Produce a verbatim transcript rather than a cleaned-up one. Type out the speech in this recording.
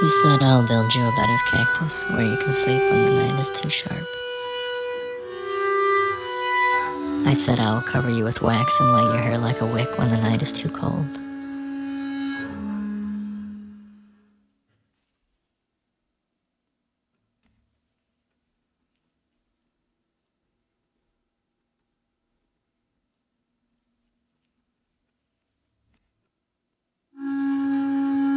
You said I'll build you a bed of cactus where you can sleep when the night is too sharp. I said I'll cover you with wax and light your hair like a wick when the night is too cold.